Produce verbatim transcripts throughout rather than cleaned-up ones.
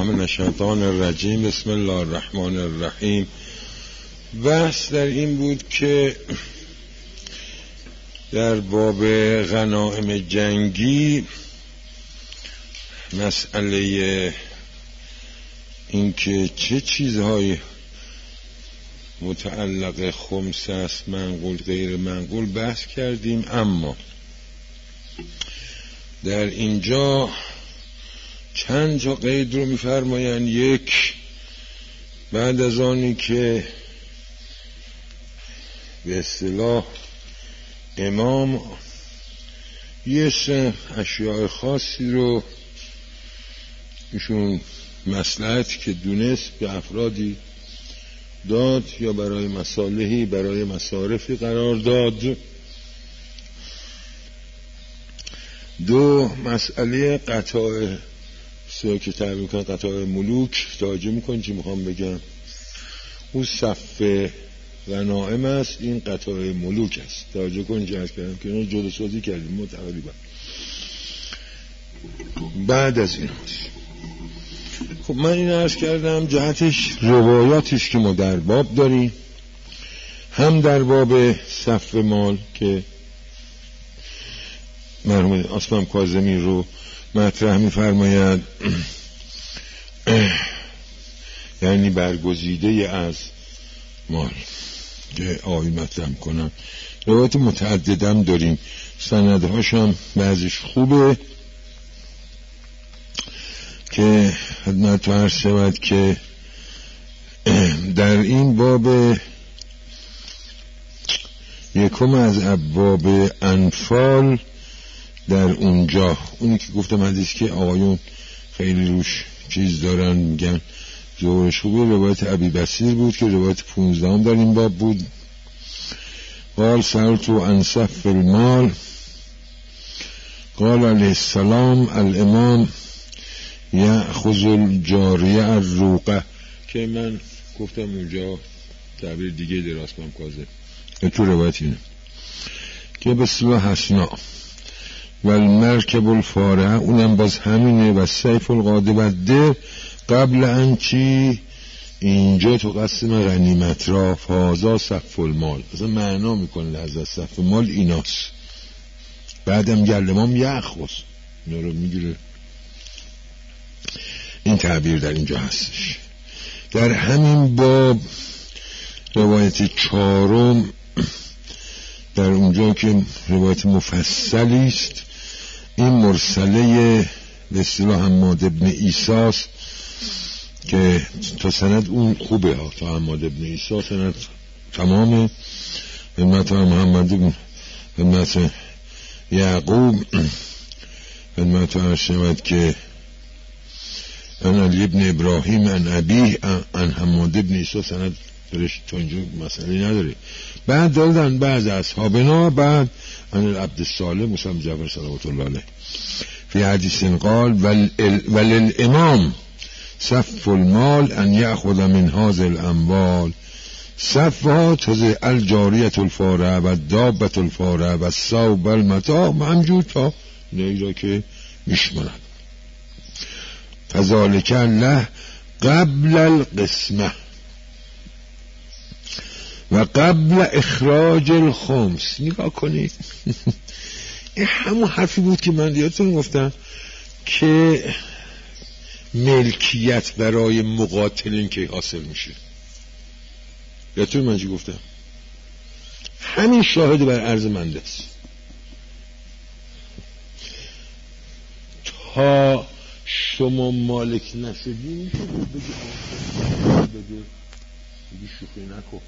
من الشیطان الرجیم. بسم الله الرحمن الرحیم. بحث در این بود که در باب غنایم جنگی مسئله این که چه چیزهای متعلق خمس است، منقول غیر منقول بحث کردیم. اما در اینجا چند تا قید رو می‌فرمایند. یک، بعد از آنی که به اصطلاح امام یه سه اشیاء خاصی رو ایشون مصلحت که دونست به افرادی داد یا برای مصالحی برای مصارفی قرار داد. دو، مسئله قطاع سه که تعبیر میکنن قطاع ملوک توجه میکنن چی میخوام بگم. اون صف غنائم است، این قطاع ملوک است. توجه کنید جهاز کردم که اینو جدا سازی کردیم متقریبا. بعد از این خب من این عرض کردم جهتش روایاتش که ما در باب داریم، هم در باب صف مال که مرحوم اسمم کاظمی رو مطرح می‌فرماید، یعنی برگزیده از مال که آیه مطرح کنم. روایت متعددم داریم، سندهاش هم بعضیش خوبه که خدمت عرض شود که در این باب یکم از ابواب انفال در اونجا اونی که گفتم حدیث که آقایون خیلی روش چیز دارن میگن زورش خوبه، روایت ابی بصیر بود که روایت پونزدهم در این باب بود. قال سألت عن صف المال قال علیه السلام الامام یأخذ الجاریه الروقه، که من گفتم اونجا تعبیر دیگه دراست کنم کازه تو روایت اینه که به صلاح حسنا و المرکب الفارعه، اونم باز همینه، و سیف القاده و ده قبل انچی اینجا تو قسم غنیمت را فازا صف المال، اصلا معنا میکنه لحظه صف مال ایناست. بعدم گلمام یأخذ اینا رو میگیره. این تعبیر در اینجا هستش. در همین باب روایت چهارم در اونجا که روایت مفصلی است، این مرسله به اصطلاح حماد ابن عیسی که تا سند اون خوبه ها، تا حماد ابن عیسی سند تمامه. خدمت محمد ابن خدمت یعقوب خدمت عرض شود که ان علی ابن ابراهیم ان ابیه ان حماد ابن عیسی سند درش تا اینجا مسئله نداره. بعد دادن بعض اصحابنا بعد ان العبد الصالح موسی بن جعفر صلوات الله علیه فی حدیث قال وللامام صف المال ان یأخذ من هذه الاموال صفها تزه الجاریه الفارعه و دابه الفارعه و الثوب المتاع همجور تا نیرا که میشماند. فذلک الله قبل القسمه و قبل اخراج الخمس. نگاه کنید این همون حرفی بود که من دیاتون گفتم که ملکیت برای مقاتلین که حاصل میشه. یادتون من چی گفتم؟ همین شاهد بر عرض منده است. تا شما مالک نشدی میشه بگی بگی بگی شوخی نکن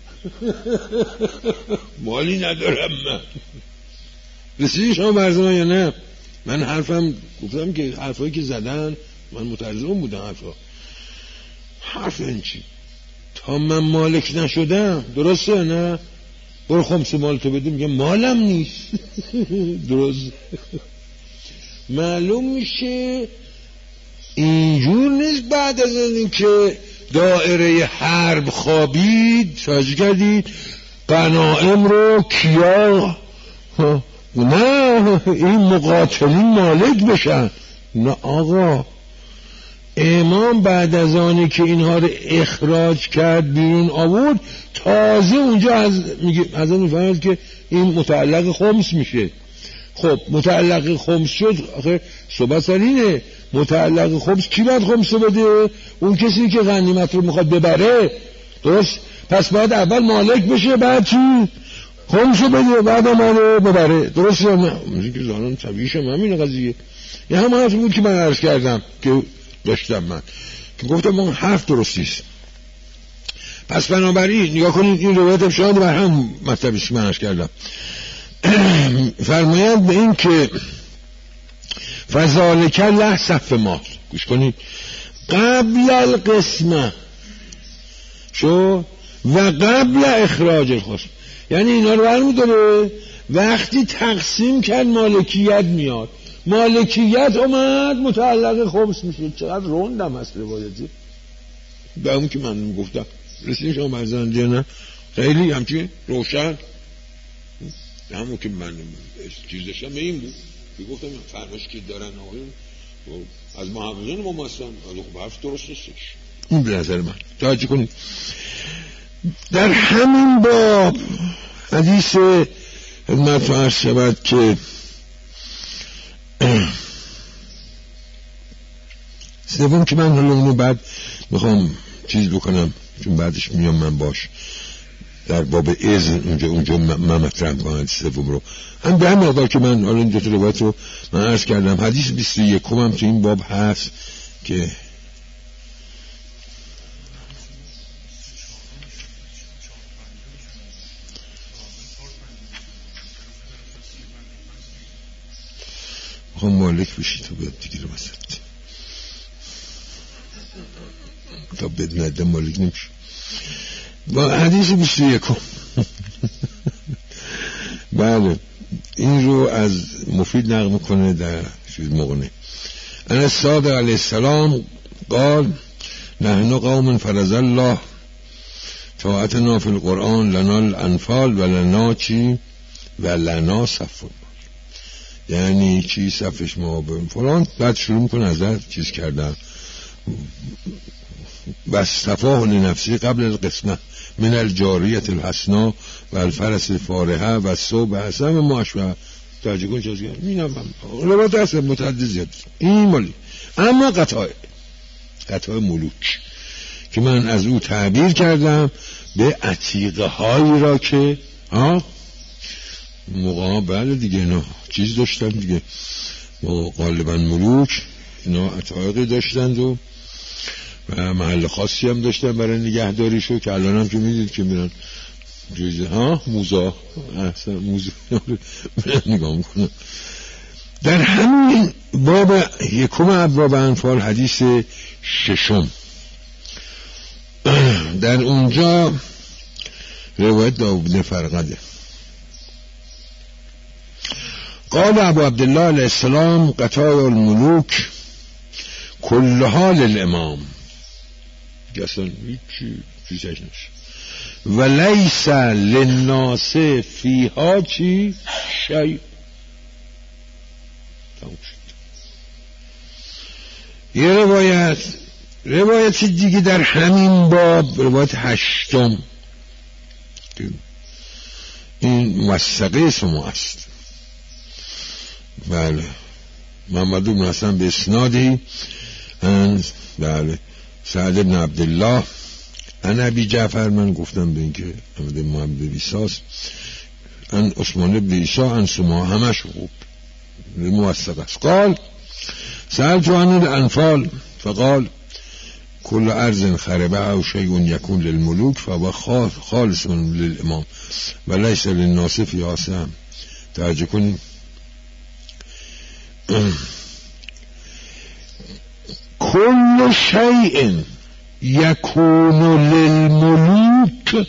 مالی ندارم من. رسیدی شما برز من یا نه؟ من حرفم گفتم که حرفایی که زدن من مترجم بودم. حرفا حرف این چی؟ تا من مالک نشدم درسته یا نه؟ برو خمس مال تو بده. میگه مالم نیست. درست معلوم میشه اینجور نیست. بعد از این که دائره حرب خوابید توجه کردید غنایم رو کیا نه این مقاتلین مالک بشن. نه آقا امام بعد از آنی که اینها رو اخراج کرد بیرون آورد تازه اونجا از میگه از اون میفهمد که این متعلق خمس میشه. خب متعلق خمس شد، آخه صحبت سر اینه متعلق خمس کی باید خمس رو بده؟ اون کسی که غنیمت رو میخواد ببره، درست؟ پس باید اول مالک بشه بعد چی؟ خمس رو بده بعد مالک ببره، درست یا نه؟ میگه که زانان طبیعیش هم همینه قضیه. یه هم حرف بود که من عرض کردم که داشتم من که گفتم من حرف درستیست. پس بنابراین نگاه کنید این روایت شاید بر هم مطلبیست که من عرض کردم. فرمایند به این که فذالک له صف مال، گوش کنید، قبل القسمه شو و قبل اخراج الخصم، یعنی اینا رو برمی‌داره وقتی تقسیم کرد مالکیت میاد، مالکیت اومد متعلق خمس میشه. چقدر روندم هست روایتی به اون که من گفتم. رسیدیم شما برزنده نه خیلی همچین روشن همون که من چیز داشتم به این بود که گفتم فرمش که دارن آقایون از محققین ما هستن، خب حرف درست نیستش. این به نظر من توجه کنید. در همین باب حدیث خدمت عرض شود که سوم که من حالا اونو بعد میخوام چیز بکنم چون بعدش میام من باش در باب اذن اونجا اونجا من مطرح کنم سوم رو. هم به همین مقدار که من حالا این دو تا روایت رو من عرض کردم. حدیث بیست و یک هم تو این باب هست که میخوام مالک بشی تو باید دیگه رو بسید تا بد نده مالک نمیشه. با حدیث بیست و یک بله این رو از مفید نقل میکنه در چیز مغنی. ان الصادق علیه السلام قال نحن قوم فرض الله طاعتنا فی القرآن لنا الانفال و لنا چی و لنا صف، یعنی چی صفش ما فلان، بعد شروع میکنه از چیز کردن بس صفاه لنفسی قبل القسمه من الجاریت الحسنا و الفرس الفارحه و صوب حسن و معشوه توجه کن چیزی مینم روایت هست متعدد زیاد این مالی. اما قطعه قطعه ملوک که من از او تعبیر کردم به عتیقه هایی را که ها موقع بله دیگه اینا چیز داشتن دیگه غالبا ملوک اینا عتایقی داشتند و و محل خاصی هم داشتن برای نگهداریشو که الان هم که میدید که میرن جوزه ها موزا احسن موزا نگاه میکنم. در همین باب یکم ابواب انفال حدیث ششم در اونجا روایت داوود فرقده قال ابو عبدالله علیه السلام قطاع الملوک کلها للامام، اصلا هیچی چیزش نشه و لیس للناس فیها چی شیء. یه روایت روایت دیگه در همین باب روایت هشتم این موثقه اسمو است. بله محمد بن حسن به اسنادی ان بله سعد بن عبدالله ان ابی جعفر، من گفتم به این که محمد محمد بیساس ان عثمان بن عیسا ان سما همش خوب موثق است. قال سألت عن الانفال فقال كل ارض خربه او شيء يكون للملوك فهو خالص للامام وليس للناس فيها سهم. توجه کنید كل شيء يكون للملوك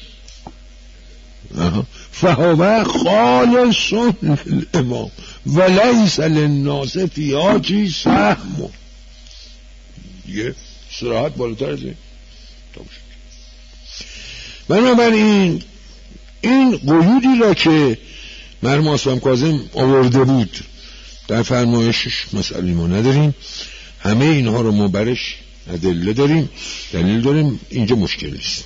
فهو خالص للامام وليس للناس فيها سهم. دیگه صراحت بالاتر از این. بنابراین این قیودی را که مرحوم اصفهانی کاظم آورده بود در فرمایشش مسئله ما نداریم، همه اینها رو ما برش ادله داریم، دلیل داریم، اینجا مشکل نیست.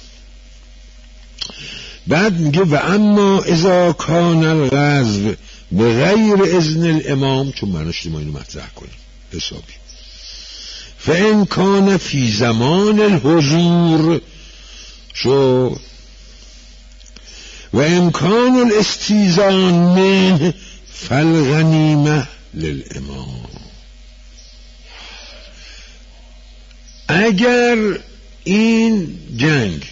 بعد میگه و اما اذا کان الغزو به غیر اذن الامام، چون معناش ما اینو مطرح کنیم حسابی، فان کان فی زمان الحضور شو و امکان الاستیزان منه فالغنیمه للامام. اگر این جنگ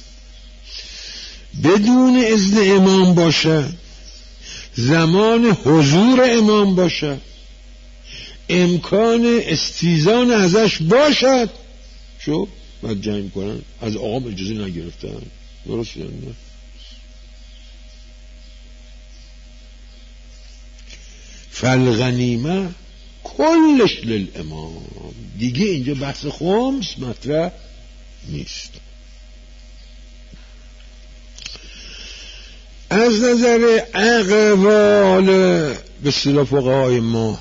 بدون اذن امام باشه، زمان حضور امام باشه، امکان استیزان ازش باشد، شو باید جنگ کنن، از آقام اجازه نگرفتن، درست نه؟ فالغنیمه کلش للامام، دیگه اینجا بحث خمس مطرح نیست. از نظر اقوال به اصطلاح فقهای ما،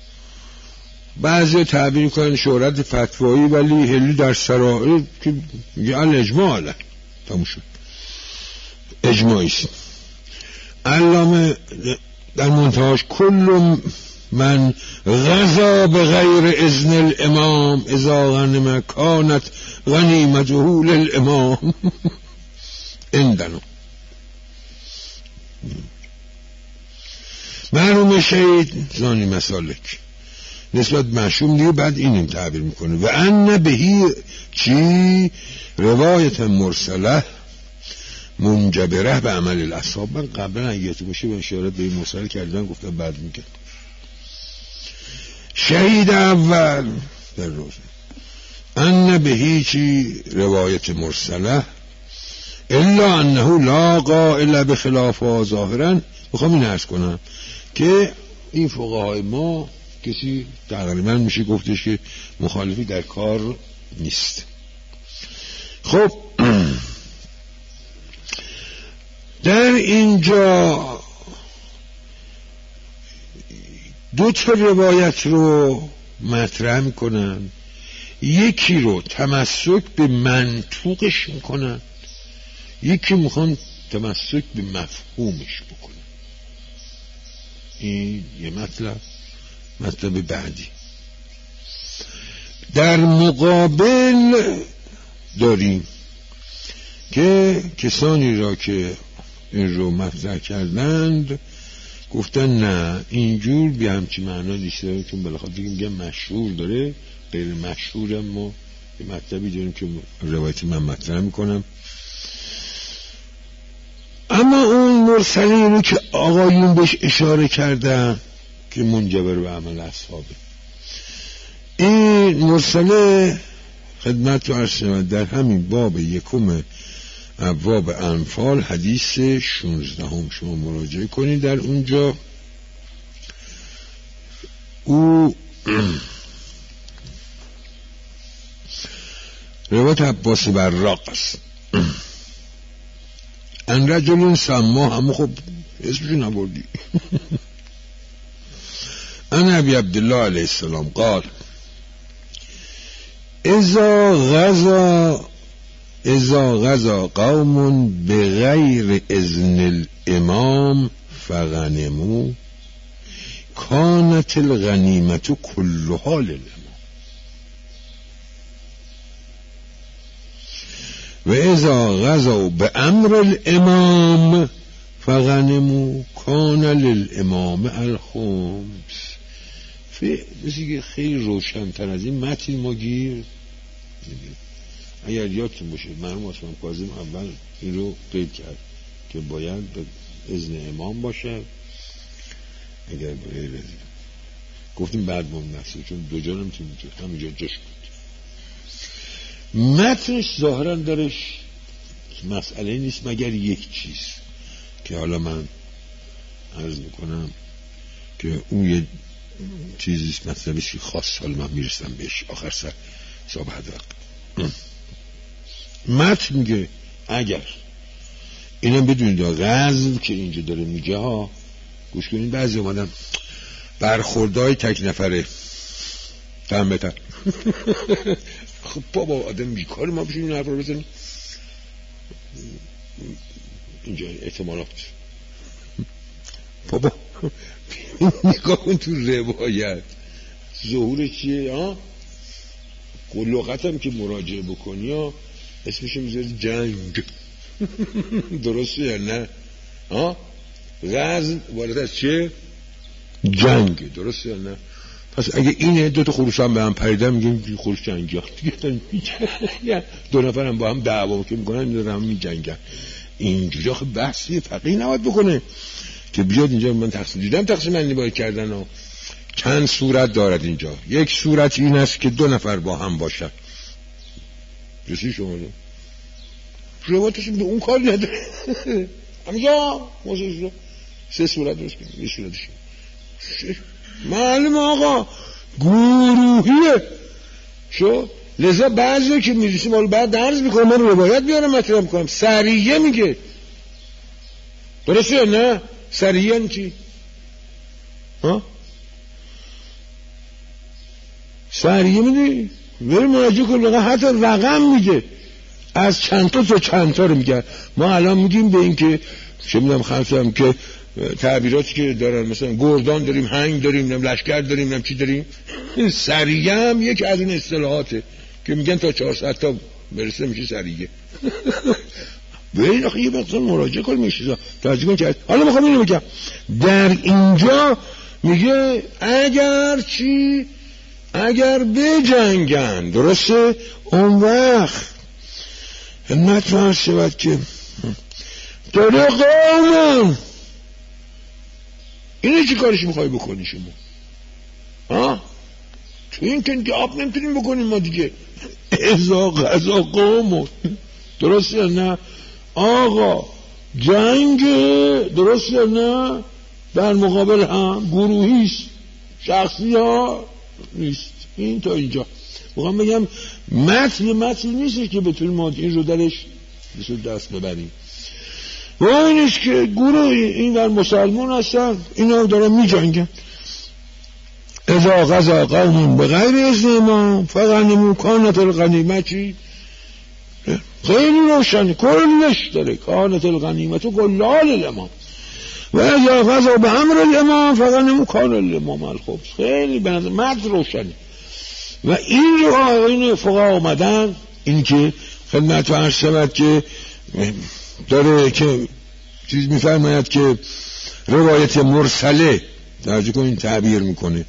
بعضی تعبیر کنن شهرت فتوایی، ولی هلی در سرائر که میگه الاجماع علیه، تموم شد، اجماعی است. علامه در منتهاش کل من غزا به غیر اذن الامام اذا غنم کانت غنیمته للامام اندنو. معلوم شهید زانی مسالک نسبت مشوم دیگه. بعد اینم تعبیر میکنه و ان بهی چی روایت مرسله منجبره به عمل الاصحاب. من قبلا اگه تو باشه به اشارت به این مرسل کردن، گفتم بعد میگم شهید اول در روز ان بهی چی روایت مرسله الا انه لا قائل بخلافها ظاهرا. میخوام این عرض کنم که این فقهای ما کسی تقریبا میشه گفتش که مخالفی در کار نیست. خب در اینجا دو تا روایت رو مطرح میکنن، یکی رو تمسک به منطوقش میکنن، یکی میخوان تمسک به مفهومش بکنن. این یه مطلب. مطلب بعدی در مقابل داریم که کسانی را که این رو مطرح کردند گفتن نه اینجور بی همچی معنا نیست، چون بلاخاطر میگه مشهور داره، غیر مشهور هم ما یه مطلبی داریم که روایتی من مطرح میکنم. اما اون مرسلی رو که آقایون بهش اشاره کردن که منجبر به عمل اصحابه، این مرسله خدمت رو عرض شد در همین باب یکم ابواب انفال حدیث شانزده هم شما مراجعه کنید. در اونجا او روایت عباس براق است. ان رجل سما، همه خب اسمشو نبردی. ان ابی عبدالله علیه السلام قال اذا غزا اذا غزا قوم بغیر اذن الامام فغنموا کانت الغنیمت کلها للامام و اذا غزا بامر الامام فغنموا کان للامام الخمس. مثل که خیلی روشن‌تر از این متن ما گیر. اگر یادتون باشه مرحوم عثمان کاظم اول این رو قید کرد که باید به اذن امام باشه، اگر به غیر اذن گفتیم بعد ممنصه، چون دو جا نمیتونیم همینجا جاش بود. متنش ظاهرا درش مسئله نیست مگر یک چیز که حالا من عرض میکنم که اون یه چیزیست مطلبیست که خاص، حالا من میرسم بهش آخر سر حساب حدق. متن میگه اگر اینم بدونید غزو که اینجا داره میگه ها، گوش کنید، بعضی اومدن برخوردهای تک نفره تن بتن خب بابا آدم بیکار ما بشیم این حرف رو بزنیم. اینجا احتمالات بابا نگاه کن تو روایت ظهور چیه ها؟ لغت هم که مراجعه بکنی ها اسمش میذاری جنگ. درسته یا نه؟ ها؟ غزو وارد از چه؟ جنگ. درسته یا نه؟ پس اگه اینه دو تا خروس هم به هم پریدن میگیم خروس جنگی ها دیگه، دو نفر هم با هم دعوا که میکنن این هم میجنگن. اینجوری آخه بحثی فقیه نباید بکنه که بیاد اینجا من تقسیم دیدم تقسیم بندی باید کردن و چند صورت دارد اینجا. یک صورت این است که دو نفر با هم باشد. رسی شما دو روایتش به اون کار نداره. همجا موضوع سه صورت درست کنیم. یه صورتش معلوم آقا گروهیه شو. لذا بعضی که میرسیم حالا بعد درز میکنم من روایت بیارم مطرح میکنم. سریه میگه درسته یا نه؟ سریه یعنی چی؟ ها؟ سریه میدی؟ ولی مراجعه کن لقا حتی رقم میگه از چند تا تا چند تا رو میگه. ما الان میگیم به این که چه میدونم خمسه هم که تعبیراتی که دارن مثلا گردان داریم، هنگ داریم، نم لشکر داریم، نم چی داریم. سریه هم یک از اون اصطلاحاته که میگن تا چهارصد تا برسه میشه سریه. به این آخه یه بقیده مراجعه کن میشه توجه کن که حالا میخوام اینو بگم در اینجا میگه اگر چی اگر بجنگن درسته اون وقت همت فرض شود که داره قومون اینه چی کارش میخوای بکنی شما؟ ها؟ تو این که جواب نمیتونیم بکنیم ما دیگه. ازا غذا قومون درست یا نه؟ آقا جنگ درست یا نه؟ در مقابل هم گروهیست، شخصی ها نیست. این تا اینجا میخوام بگم متن یه متن نیست که بتونیم ما این رو درش دست ببریم. و اینش که گروه این در مسلمان هستن اینا دارن می جنگن. اذا غزا قوم بغیر اذن امام فغنموا کانت الغنیمه چی؟ خیلی روشن کلش داره کانت الغنیمه تو کلال الامام و اذا غزا به امر الامام فغنموا کان الامام الخبز. خیلی به نظر مرد روشنه. و این رو آقاین فقها آمدن این که خدمت و عرض شود که داره که چیز میفرماید که روایت مرسله توجه کنین تعبیر میکنه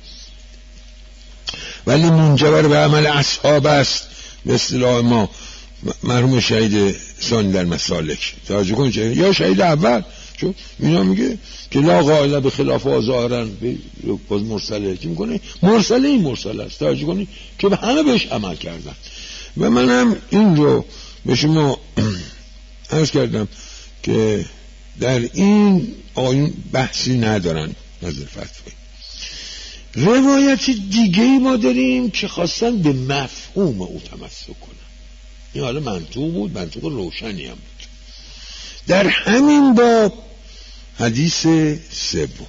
ولی منجبر به عمل اصحاب است به اصطلاح ما مرحوم شهید ثانی در مسالک توجه کنین یا شهید اول چون اینا میگه که لا قائل به خلاف ظاهرا باز مرسله چی میکنه مرسله این مرسله است توجه کنین که به همه بهش عمل کردن. و منم این رو به شما عرض کردم که در این آیون بحثی ندارن نظر فتوی. روایت دیگه ما داریم که خواستن به مفهوم او تمسک کنن. این حالا منطوق بود، منطوق روشنی هم بود. در همین باب حدیث سوم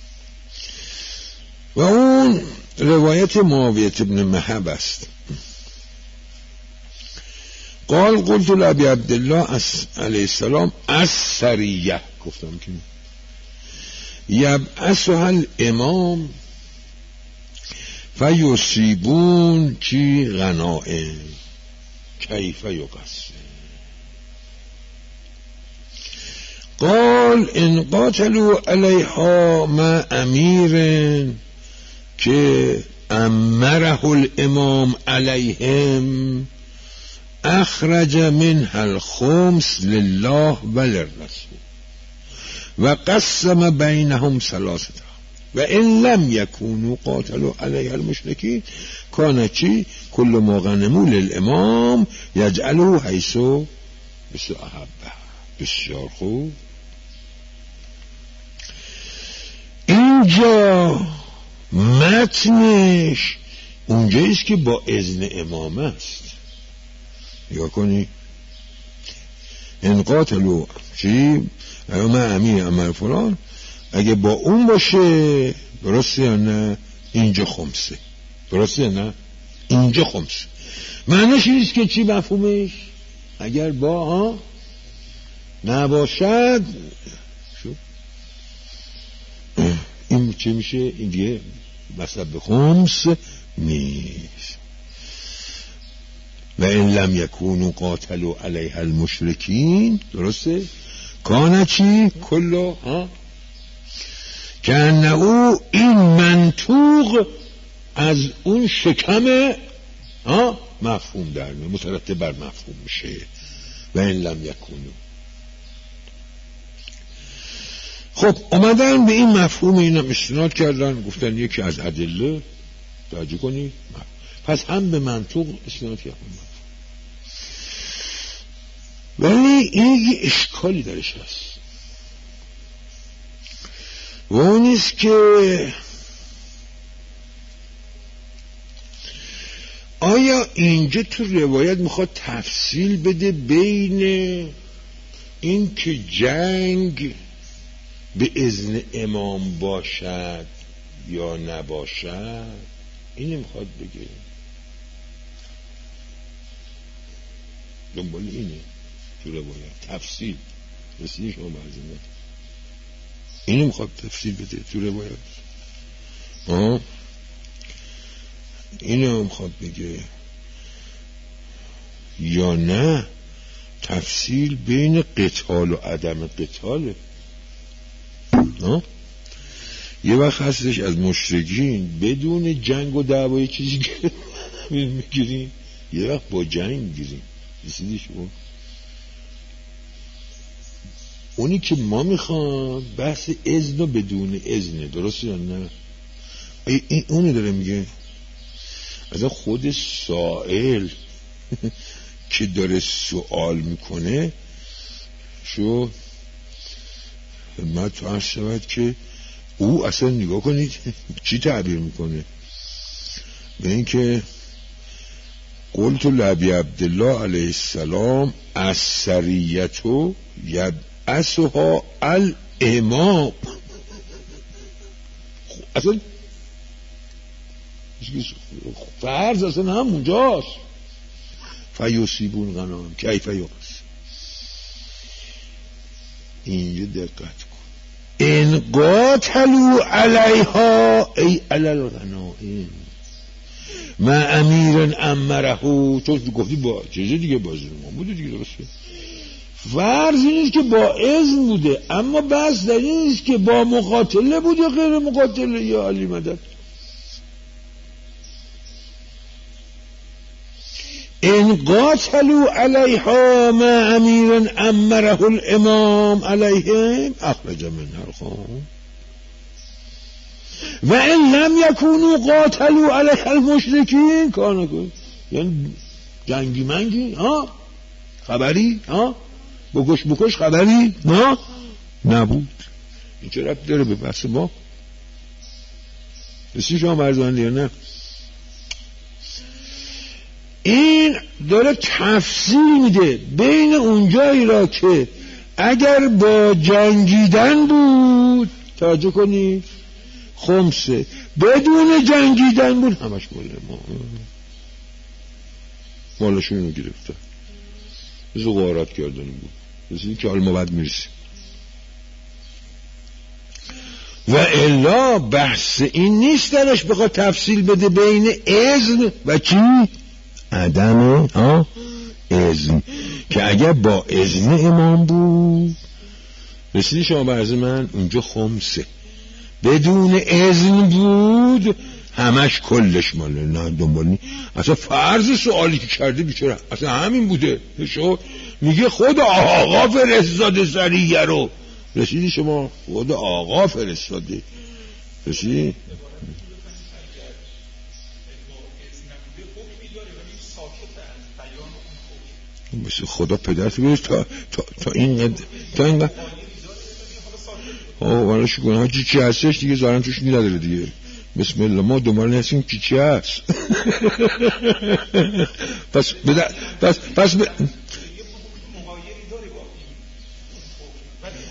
و اون روایت معاویه بن مهب است. قال قلت لابی عبدالله علیه السلام السریه گفتم که یبعثها الامام فیصیبون چی غنائم کیف یقسم. قال ان قاتلوا علیها ما امیر که امره الامام علیهم اخرج منها الخمس لله وللرسول و قسم بینهم ثلاثه و ان لم یکونوا قاتلوا علیها المشرکین کان چی کل ما غنموا للامام یجعله حیث احبه. بسیار خوب. اینجا متنش اونجاییست که با اذن امام است. نگاه کنی ان قاتلوا چی امام امیر امر فلان اگه با اون باشه درسته یا نه اینجا خمسه درسته یا نه اینجا خمس. معنیش اینست که چی مفهومش؟ اگر با ها نباشد شو این چه میشه؟ این دیگه مصرف به خمس نیست. و این لم یکونوا قاتلوا علیها المشرکین، درسته؟ کانه چی؟ کلو ها که انه این منطوق از اون شکم ها مفهوم در میاد، مترتب بر مفهوم میشه. و این لم یکونوا. خب اومدن به این مفهوم اینم استناد کردن، گفتن یکی از ادله توجه کنید، پس هم به منطوق استناد کردن. ولی این یه اشکالی درش هست و اونیست که آیا اینجا تو روایت میخواد تفصیل بده بین این که جنگ به اذن امام باشد یا نباشد؟ اینه میخواد بگه، دنبال اینه تو روایت تفصیل رسیدی شما برزنده اینه میخواد تفصیل بده تو روایت. آه اینه میخواد بگه یا نه تفصیل بین قتال و عدم قتاله. آه یه وقت هستش از مشرکین بدون جنگ و دعوای چیزی میگیریم، یه وقت با جنگ میگیریم. رسیدی شما؟ اونی که ما میخوام بحث اذن و بدون اذن، درسته یا نه؟ این اونی داره میگه از خود سائل که داره سوال میکنه شو خدمت تو عرض شود که او اصلا نگاه کنید چی تعبیر میکنه به این که قلت لعبی عبدالله علیه السلام از سریتو یبعثها الامام. اصلا فرض اصلا همونجاست. فیوسیبون غنام کیف یقص. اینجا دقت کن. ان قاتلوا علیها ای علی الغنائم ما امیر امره، تو گفتی با چیزی دیگه بازی ما بوده دیگه، درسته؟ فرض اینست که با اذن بوده، اما بس در این نیست که با مقاتله بود یا غیر مقاتله. یا علی مدد. ان قاتلوا علیها ما امیر امره الامام علیهم اخرج منها الخام و ان لم یکونوا قاتلوا علیها المشرکین کانه کن. یعنی جنگی منگی ها خبری ها بکش بکش خبری نه نبود. این چه ربط داره به بحث ما؟ رسی شما مرزانده یا نه؟ این داره تفصیل میده بین اونجایی را که اگر با جنگیدن بود توجه کنید خمسه، بدون جنگیدن بود همش مال ما، مالشون رو گرفتن، زغارت کردن بود. رسیدی که حال ما بعد میرسیم. و الا بحث این نیست درش بخواد تفصیل بده بین اذن و چی؟ عدم ها اذن، که اگر با اذن امام بود رسیدی شما برز من اونجا خمسه، بدون اذن بود همش کلش ماله. نه دنبال نی. اصلا فرض سوالی که کرده بیچاره اصلا همین بوده. شو میگه خود آقا فرستاده سریه رو. رسیدی شما؟ خود آقا فرستاده. رسیدی؟ مثل خدا پدرت بیرش تا, تا, تا این قد... تا این قد... آه والا شکونه ها چی چی هستش دیگه زارن توش نداره دیگه. بسم الله ما دوباره نهستیم چی چی هست. پس بده پس پس ب...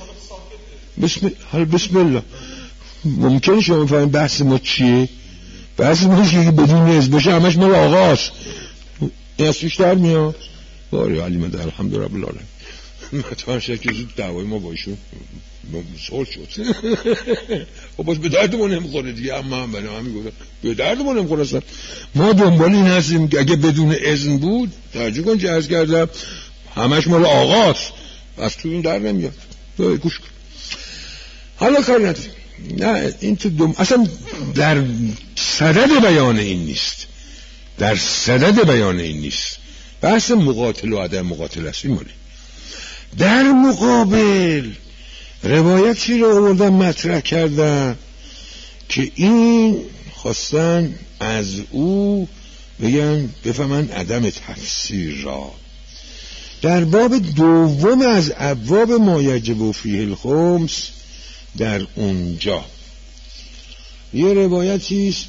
بسم حال بسم الله ممکنه شما بفهمید بحث ما چیه؟ بحث نیست که بدون اذن باشه همش مال آقاست. این از توش در میاد باری علیم در الحمد رب العالمین. مثلا شکل زود دعوای ما باشون سال شد. خب باز به درد ما نمیخوره دیگه. اما هم برای همین گفتم به درد ما نمیخوره اصلا. ما دنبال این هستیم که اگه بدون اذن بود توجه کن چه عرض کردم همش مال آقاست، از تو این در نمیاد. گوش کن حالا کار نداریم. نه این تو دم... اصلا در صدد بیان این نیست، در صدد بیان این نیست. بحث مقاتل و عدم مقاتل است. این مالی در مقابل روایتی رو آوردن مطرح کردن که این خواستن از او بگن بفهمن عدم تفسیر را. در باب دوم از ابواب ما یجب فیه الخمس در اونجا یه روایتی است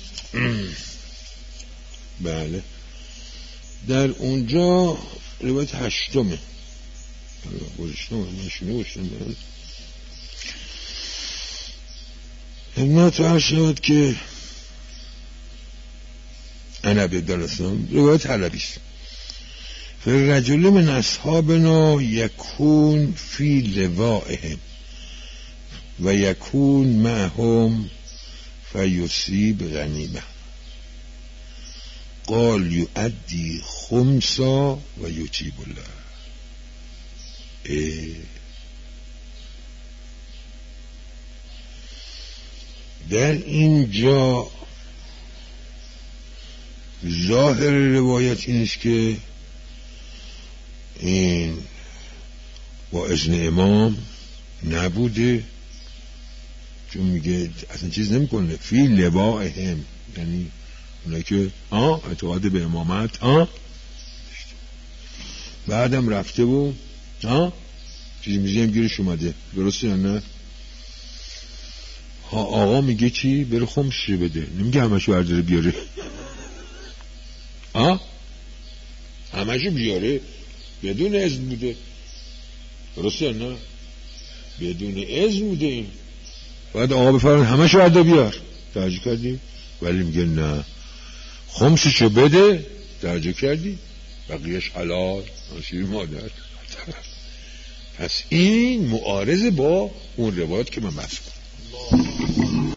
بله در اونجا روایت هشتمه گذاشتم نشونه گذاشتم خدمت عرض شد که انا بدانستم روایت حلبی است. فالرجل من اصحابنا یکون فی لوائهم و یکون معهم فیصیب غنیمه قال یؤدی خمسا و یجیب الله. در اینجا ظاهر روایت این است که این با اذن امام نبوده، چون میگه اصلا چیز نمیکنه فی لوائهم، یعنی اونایی که آه اعتقاد به امامت آه بعدم رفته بود آه چیزی میزی هم گیرش اومده. درسته یا نه؟ ها آقا میگه چی؟ بره خمسش بده، نمیگه همشو برداره بیاره. آه همشو بیاره بدون اذن بوده. درسته یا نه؟ بدون اذن بوده. این باید آقا بفرمایید همشو بردار بیار. توجه کردیم؟ ولی میگه نه خمسشو بده. توجه کردی؟ بقیهش حلال شیر مادر. پس این معارض با اون روایت که من بحث کنم.